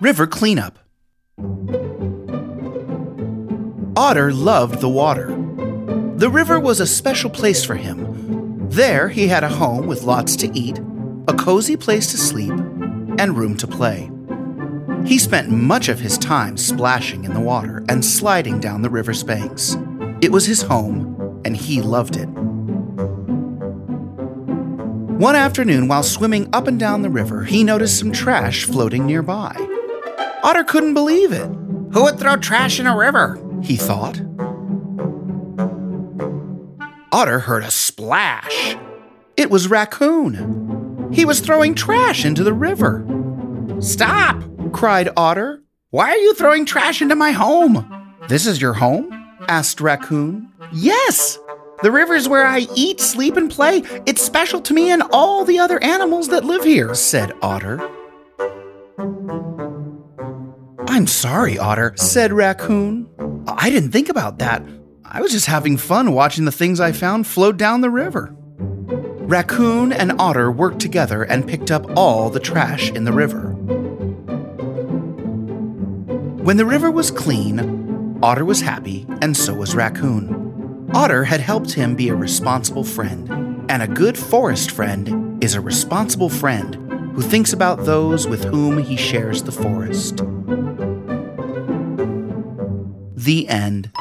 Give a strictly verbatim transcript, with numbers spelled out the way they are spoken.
River cleanup. Otter loved the water. The river was a special place for him. There he had a home with lots to eat, a cozy place to sleep, and room to play. He spent much of his time splashing in the water and sliding down the river's banks. It was his home, and he loved it. One afternoon, while swimming up and down the river, he noticed some trash floating nearby. Otter couldn't believe it. Who would throw trash in a river? He thought. Otter heard a splash. It was Raccoon. He was throwing trash into the river. "Stop!" cried Otter. "Why are you throwing trash into my home?" "This is your home?" asked Raccoon. "Yes! The river's where I eat, sleep, and play. It's special to me and all the other animals that live here," said Otter. "I'm sorry, Otter," said Raccoon. "I didn't think about that. I was just having fun watching the things I found float down the river." Raccoon and Otter worked together and picked up all the trash in the river. When the river was clean, Otter was happy, and so was Raccoon. Otter had helped him be a responsible friend, and a good forest friend is a responsible friend who thinks about those with whom he shares the forest. The end.